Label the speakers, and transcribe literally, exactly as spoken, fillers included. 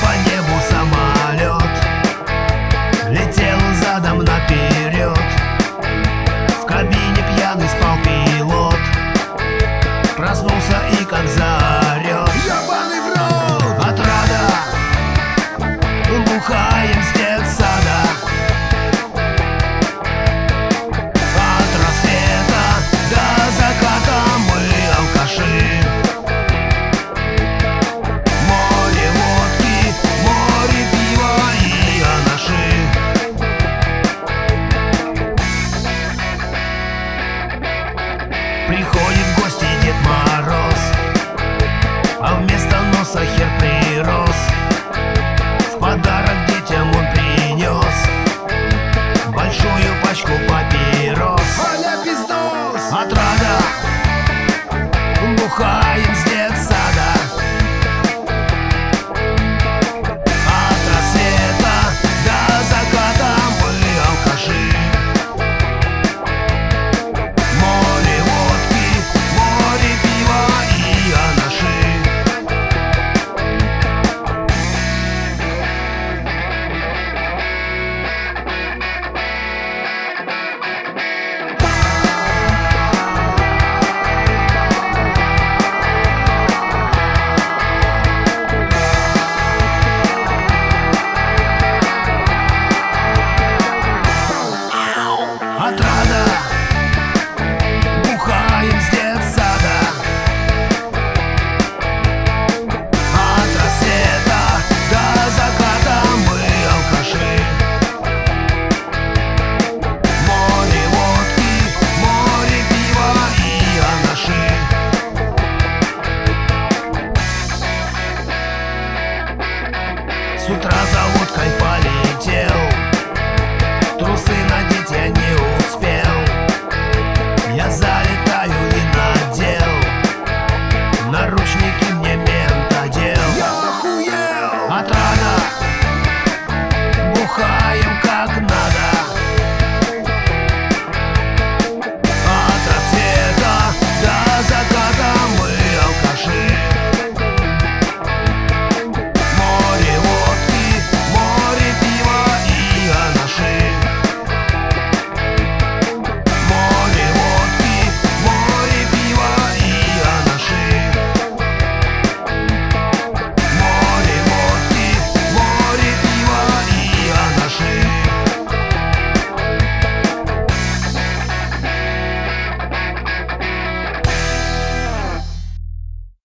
Speaker 1: по небу самолет летел задом наперед. В кабине пьяный спал пилот, проснулся и как заорет:
Speaker 2: Ёбаный в рот!
Speaker 1: отрада, бухаем с детсада. От рассвета до заката мы алкаши. Море водки, море пива и анаши. Приходит в гости Дед Мороз, а вместо носа хер прирос. В подарок детям он принес большую пачку папирос.
Speaker 2: Аля пиздос!
Speaker 1: Отрада, бухаем с детсада. От рассвета до заката мы алкаши. Море водки, море пива и анаши. Отрада, бухаем с детсада. От рассвета до заката мы алкаши. Море водки, море пива и анаши. С утра за водкой